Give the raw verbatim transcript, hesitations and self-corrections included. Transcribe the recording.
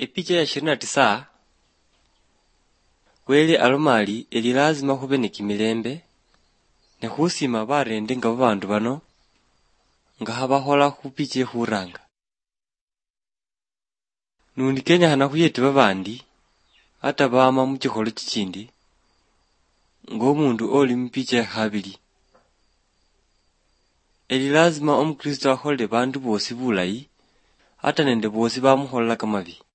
Ipicha ya ishirini na tisa kweli alomali eli lazima kube ni kimilembe ne khusima barende nga babandu bano nga khabakhola khupicha khuranga nundi kenyakhana khuyete babandi ata bama muchikholo chichindi nga omundu oli mupicha khabili. Eli lazima omukristo akholele bandu bosi bulayi ata nende bosi bamukholela kamabi.